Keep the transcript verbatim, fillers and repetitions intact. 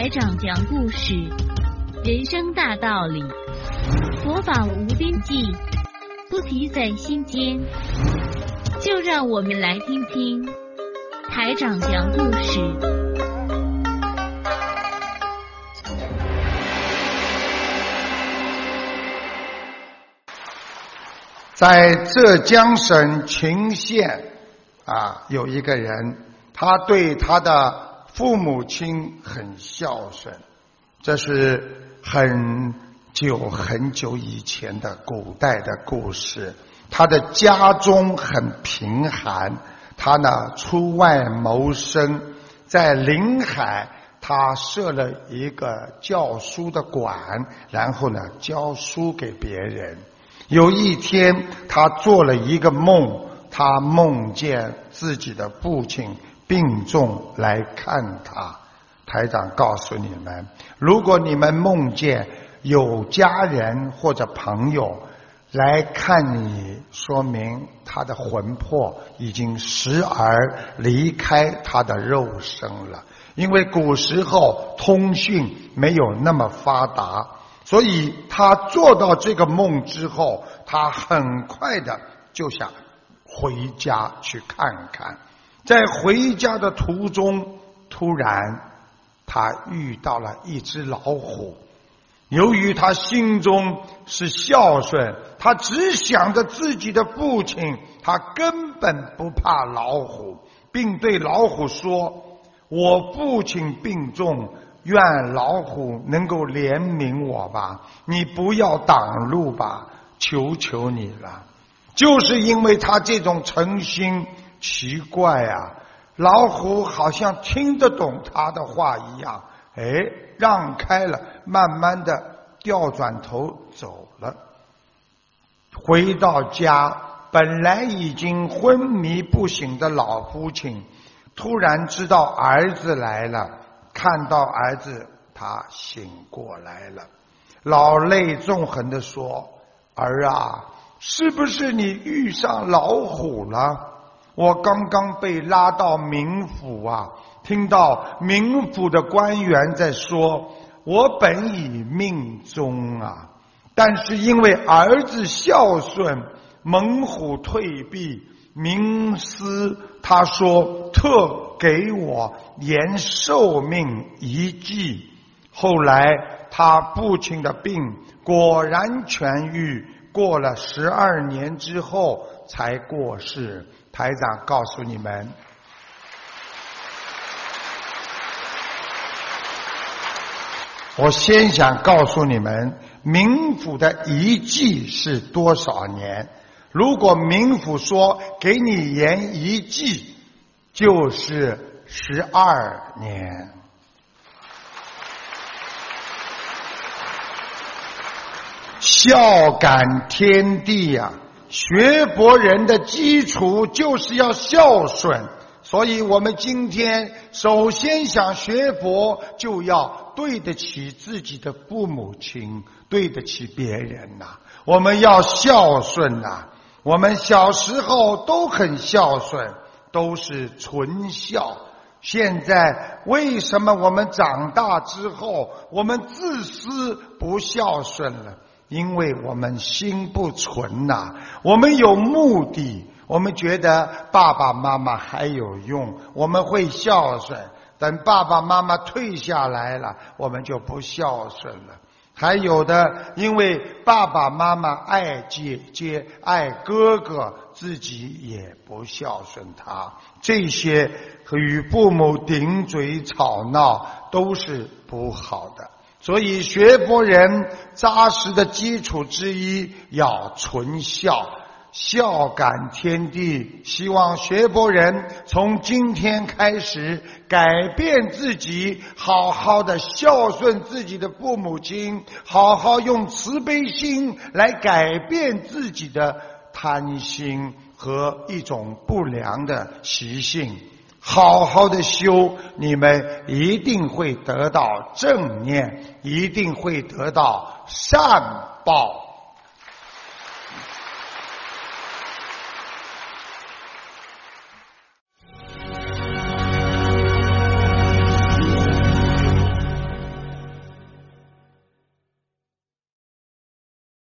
台长讲故事，人生大道理，佛法无边际，不提在心间。就让我们来听听台长讲故事。 在浙江省秦县啊，有一个人，他对他的父母亲很孝顺。这是很久很久以前的古代的故事。他的家中很贫寒，他呢出外谋生，在临海他设了一个教书的馆，然后呢教书给别人。有一天他做了一个梦，他梦见自己的父亲病重来看他。台长告诉你们，如果你们梦见有家人或者朋友来看你，说明他的魂魄已经时而离开他的肉身了。因为古时候通讯没有那么发达，所以他做到这个梦之后，他很快的就想回家去看看。在回家的途中，突然他遇到了一只老虎。由于他心中是孝顺，他只想着自己的父亲，他根本不怕老虎，并对老虎说：我父亲病重，愿老虎能够怜悯我吧，你不要挡路吧，求求你了。就是因为他这种诚心，奇怪啊，老虎好像听得懂他的话一样，哎，让开了，慢慢的调转头走了。回到家，本来已经昏迷不醒的老父亲突然知道儿子来了，看到儿子他醒过来了，老泪纵横地说：儿啊，是不是你遇上老虎了？我刚刚被拉到冥府啊，听到冥府的官员在说，我本已命终啊，但是因为儿子孝顺，猛虎退避，冥司他说特给我延寿命一计。后来他父亲的病果然痊愈，过了十二年之后才过世。台长告诉你们，我先想告诉你们，冥府的一计是多少年？如果冥府说给你延一计，就是十二年。孝感天地呀、啊！学佛人的基础就是要孝顺，所以我们今天首先想学佛，就要对得起自己的父母亲，对得起别人呐、啊。我们要孝顺呐、啊。我们小时候都很孝顺，都是纯孝。现在为什么我们长大之后，我们自私不孝顺了？因为我们心不纯呐、啊，我们有目的，我们觉得爸爸妈妈还有用，我们会孝顺。等爸爸妈妈退下来了，我们就不孝顺了。还有的因为爸爸妈妈爱姐姐爱哥哥，自己也不孝顺他，这些与父母顶嘴吵闹都是不好的。所以学佛人扎实的基础之一要纯孝，孝感天地。希望学佛人从今天开始改变自己，好好的孝顺自己的父母亲，好好用慈悲心来改变自己的贪心和一种不良的习性。好好的修，你们一定会得到正念，一定会得到善报。